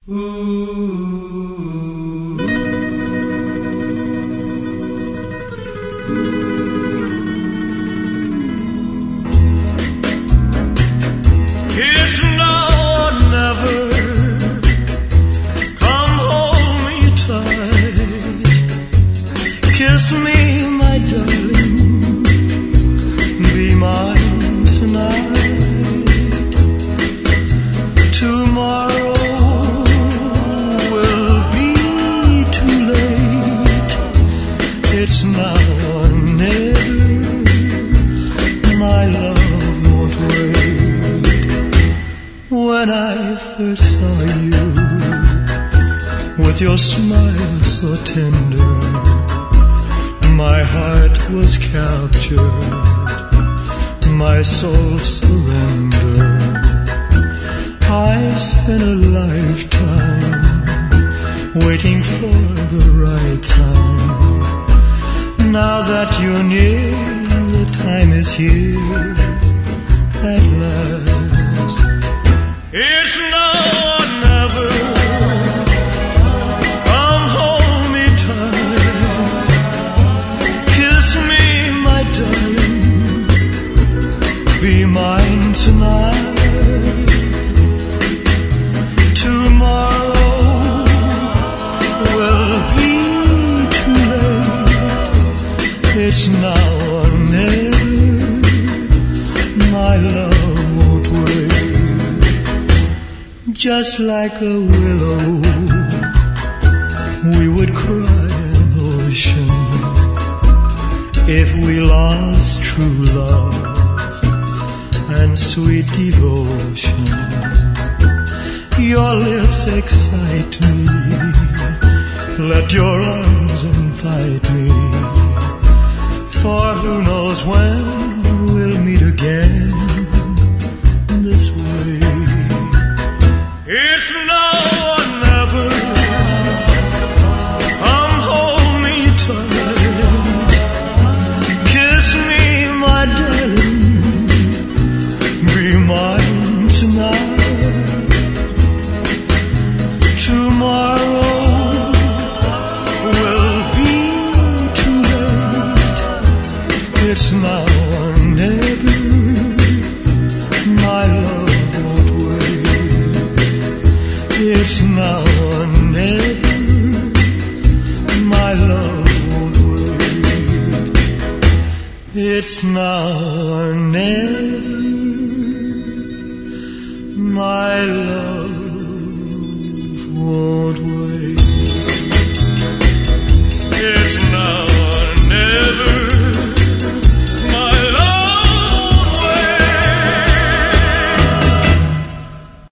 It's now or never. Come hold me tight. Kiss me, my darling. Be mine tonight. Tomorrow will be too late. It's now or never. My love won't wait. When I first saw you, with your smile so tender, my heart was captured, my soul surrendered. I spent a lifetime waiting for the right time. Now that you're near, the time is here at last. It's now or never. Come hold me tight. Kiss me, my darling. Be mine tonight. Tomorrow will be too late. It's now or never. My love won't wait. Just like a willow, we would cry an ocean if we lost true love and sweet devotion. Your lips excite me. Let your arms invite me. For who knows when we'll meet again this way. It's now or never. Come hold me tight. Kiss me, my darling. Be mine tonight. Tomorrow will be too late. It's now or never. My love won't wait. It's now or never. My love won't wait. It's now or never.